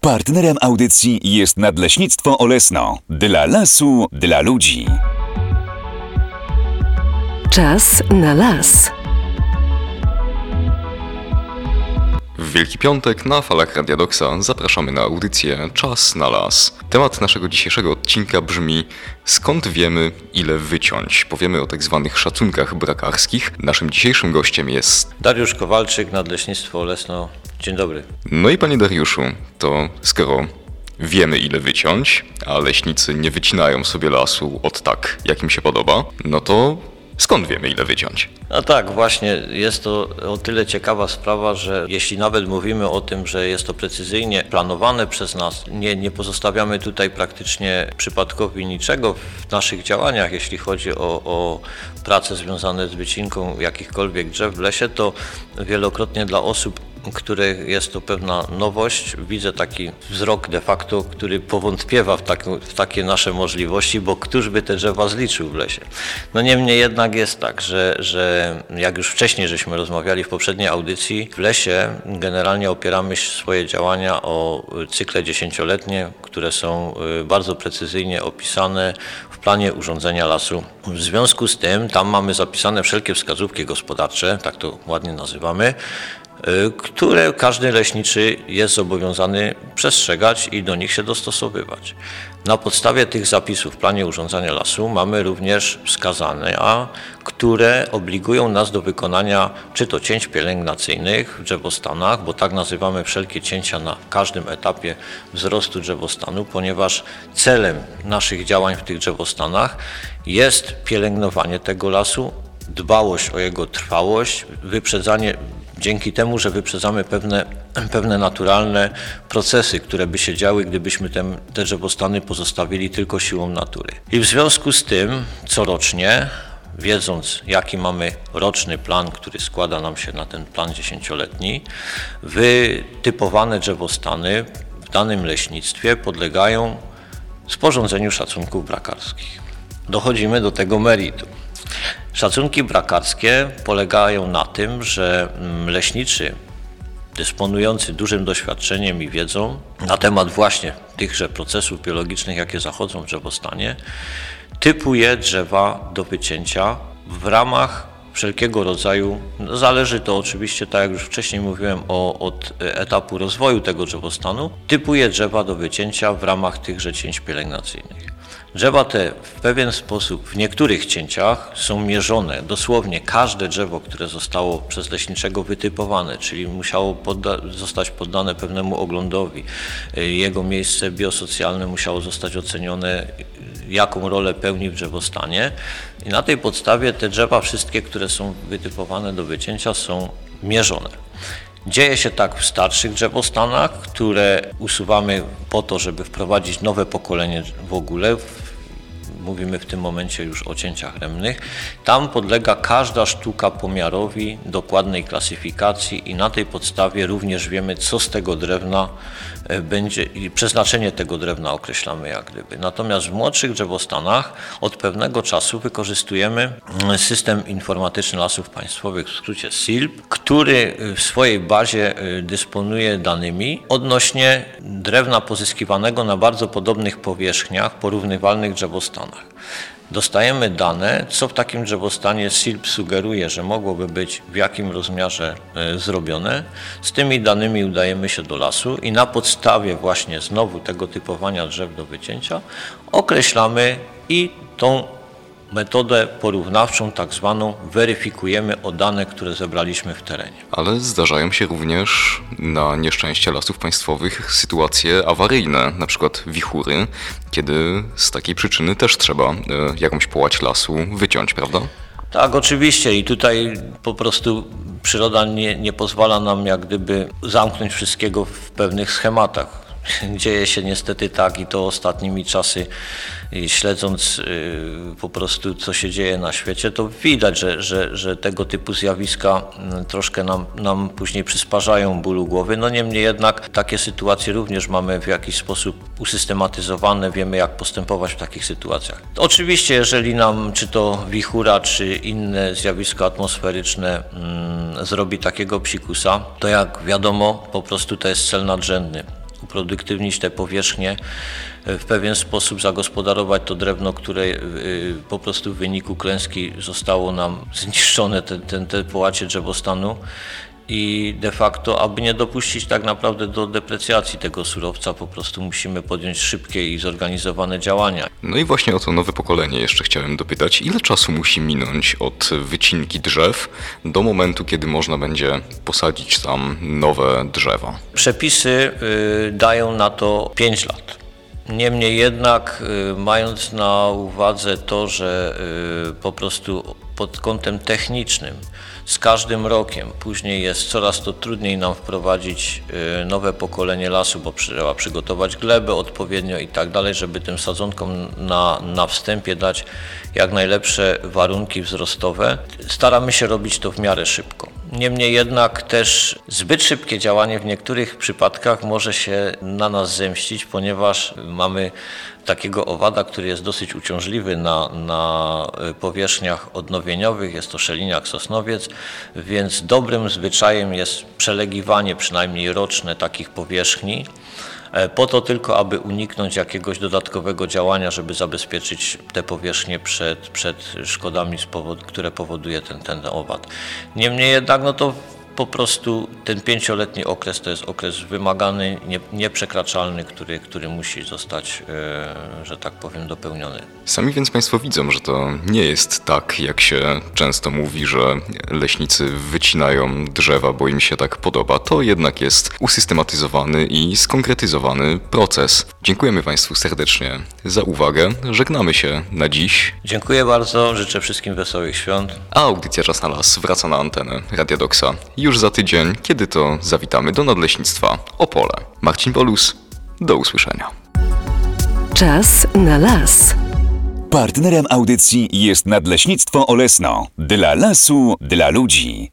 Partnerem audycji jest Nadleśnictwo Olesno. Dla lasu, dla ludzi. Czas na las. W Wielki Piątek na falach Radia Doksa zapraszamy na audycję Czas na las. Temat naszego dzisiejszego odcinka brzmi: skąd wiemy, ile wyciąć? Powiemy o tak zwanych szacunkach brakarskich. Naszym dzisiejszym gościem jest Dariusz Kowalczyk, Nadleśnictwo Olesno. Dzień dobry. No i panie Dariuszu, to skoro wiemy, ile wyciąć, a leśnicy nie wycinają sobie lasu od tak, jak im się podoba, no to skąd wiemy, ile wyciąć? No tak, właśnie jest to o tyle ciekawa sprawa, że jeśli nawet mówimy o tym, że jest to precyzyjnie planowane przez nas, nie pozostawiamy tutaj praktycznie przypadkowi niczego w naszych działaniach, jeśli chodzi o prace związane z wycinką jakichkolwiek drzew w lesie, to wielokrotnie dla osób, których jest to pewna nowość, widzę taki wzrok de facto, który powątpiewa w takie nasze możliwości, bo któż by te drzewa zliczył w lesie. No niemniej jednak jest tak, że jak już wcześniej żeśmy rozmawiali w poprzedniej audycji, w lesie generalnie opieramy swoje działania o cykle 10-letnie, które są bardzo precyzyjnie opisane w planie urządzenia lasu. W związku z tym tam mamy zapisane wszelkie wskazówki gospodarcze, tak to ładnie nazywamy, które każdy leśniczy jest zobowiązany przestrzegać i do nich się dostosowywać. Na podstawie tych zapisów w planie urządzania lasu mamy również wskazane, które obligują nas do wykonania czy to cięć pielęgnacyjnych w drzewostanach, bo tak nazywamy wszelkie cięcia na każdym etapie wzrostu drzewostanu, ponieważ celem naszych działań w tych drzewostanach jest pielęgnowanie tego lasu, dbałość o jego trwałość, wyprzedzanie dzięki temu, że wyprzedzamy pewne naturalne procesy, które by się działy, gdybyśmy te drzewostany pozostawili tylko siłą natury. I w związku z tym corocznie, wiedząc jaki mamy roczny plan, który składa nam się na ten plan 10-letni, wytypowane drzewostany w danym leśnictwie podlegają sporządzeniu szacunków brakarskich. Dochodzimy do tego meritum. Szacunki brakarskie polegają na tym, że leśniczy dysponujący dużym doświadczeniem i wiedzą na temat właśnie tychże procesów biologicznych, jakie zachodzą w drzewostanie, typuje drzewa do wycięcia w ramach wszelkiego rodzaju, zależy to oczywiście, tak jak już wcześniej mówiłem, od etapu rozwoju tego drzewostanu, typuje drzewa do wycięcia w ramach tychże cięć pielęgnacyjnych. Drzewa te w pewien sposób w niektórych cięciach są mierzone. Dosłownie każde drzewo, które zostało przez leśniczego wytypowane, czyli musiało zostać poddane pewnemu oglądowi, jego miejsce biosocjalne musiało zostać ocenione, jaką rolę pełni w drzewostanie. I na tej podstawie te drzewa wszystkie, które są wytypowane do wycięcia, są mierzone. Dzieje się tak w starszych drzewostanach, które usuwamy po to, żeby wprowadzić nowe pokolenie w ogóle. Mówimy w tym momencie już o cięciach rębnych. Tam podlega każda sztuka pomiarowi, dokładnej klasyfikacji i na tej podstawie również wiemy, co z tego drewna będzie i przeznaczenie tego drewna określamy jak gdyby. Natomiast w młodszych drzewostanach od pewnego czasu wykorzystujemy system informatyczny Lasów Państwowych, w skrócie SILP, który w swojej bazie dysponuje danymi odnośnie drewna pozyskiwanego na bardzo podobnych powierzchniach, porównywalnych drzewostanach. Dostajemy dane, co w takim drzewostanie SILP sugeruje, że mogłoby być w jakim rozmiarze zrobione. Z tymi danymi udajemy się do lasu i na podstawie właśnie znowu tego typowania drzew do wycięcia określamy i tą metodę porównawczą, tak zwaną, weryfikujemy o dane, które zebraliśmy w terenie. Ale zdarzają się również na nieszczęście Lasów Państwowych sytuacje awaryjne, na przykład wichury, kiedy z takiej przyczyny też trzeba jakąś połać lasu wyciąć, prawda? Tak, oczywiście i tutaj po prostu przyroda nie pozwala nam jak gdyby zamknąć wszystkiego w pewnych schematach. Dzieje się niestety tak i to ostatnimi czasy, śledząc po prostu co się dzieje na świecie, to widać, że tego typu zjawiska troszkę nam później przysparzają bólu głowy. No niemniej jednak takie sytuacje również mamy w jakiś sposób usystematyzowane, wiemy jak postępować w takich sytuacjach. Oczywiście jeżeli nam czy to wichura, czy inne zjawisko atmosferyczne zrobi takiego psikusa, to jak wiadomo po prostu to jest cel nadrzędny. uproduktywnić te powierzchnie, w pewien sposób zagospodarować to drewno, które po prostu w wyniku klęski zostało nam zniszczone, te połacie drzewostanu. I de facto, aby nie dopuścić tak naprawdę do deprecjacji tego surowca, po prostu musimy podjąć szybkie i zorganizowane działania. No i właśnie o to nowe pokolenie jeszcze chciałem dopytać. Ile czasu musi minąć od wycinki drzew do momentu, kiedy można będzie posadzić tam nowe drzewa? Przepisy dają na to 5 lat. Niemniej jednak, mając na uwadze to, że po prostu pod kątem technicznym z każdym rokiem później jest coraz to trudniej nam wprowadzić nowe pokolenie lasu, bo trzeba przygotować glebę odpowiednio i tak dalej, żeby tym sadzonkom na wstępie dać jak najlepsze warunki wzrostowe. Staramy się robić to w miarę szybko. Niemniej jednak też zbyt szybkie działanie w niektórych przypadkach może się na nas zemścić, ponieważ mamy takiego owada, który jest dosyć uciążliwy na powierzchniach odnowieniowych, jest to szeliniak, sosnowiec, więc dobrym zwyczajem jest przelegiwanie przynajmniej roczne takich powierzchni, po to tylko, aby uniknąć jakiegoś dodatkowego działania, żeby zabezpieczyć te powierzchnie przed szkodami, które powoduje ten owad. Niemniej jednak, no to po prostu ten 5-letni okres to jest okres wymagany, nieprzekraczalny, który musi zostać, że tak powiem, dopełniony. Sami więc Państwo widzą, że to nie jest tak, jak się często mówi, że leśnicy wycinają drzewa, bo im się tak podoba. To jednak jest usystematyzowany i skonkretyzowany proces. Dziękujemy Państwu serdecznie za uwagę. Żegnamy się na dziś. Dziękuję bardzo, życzę wszystkim wesołych świąt. A audycja Czas na las wraca na antenę Radia Doxa już za tydzień, kiedy to zawitamy do Nadleśnictwa Opole. Marcin Bolus, do usłyszenia. Czas na las. Partnerem audycji jest Nadleśnictwo Olesno. Dla lasu, dla ludzi.